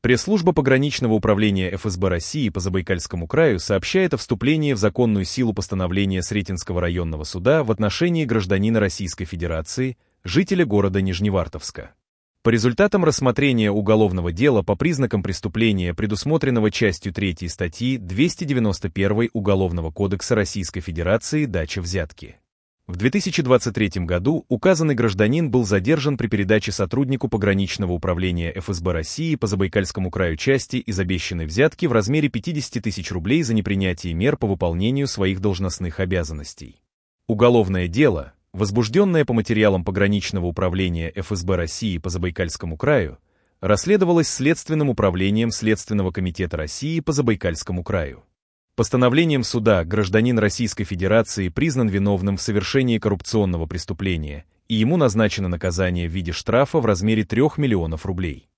Пресс-служба пограничного управления ФСБ России по Забайкальскому краю сообщает о вступлении в законную силу постановления Сретенского районного суда в отношении гражданина Российской Федерации, жителя города Нижневартовска. По результатам рассмотрения уголовного дела по признакам преступления, предусмотренного частью 3 статьи 291 Уголовного кодекса Российской Федерации «Дача взятки». В 2023 году указанный гражданин был задержан при передаче сотруднику пограничного управления ФСБ России по Забайкальскому краю части из обещанной взятки в размере 50 тысяч рублей за непринятие мер по выполнению своих должностных обязанностей. Уголовное дело, возбужденное по материалам пограничного управления ФСБ России по Забайкальскому краю, расследовалось Следственным управлением Следственного комитета России по Забайкальскому краю. Постановлением суда гражданин Российской Федерации признан виновным в совершении коррупционного преступления, и ему назначено наказание в виде штрафа в размере 3 миллионов рублей.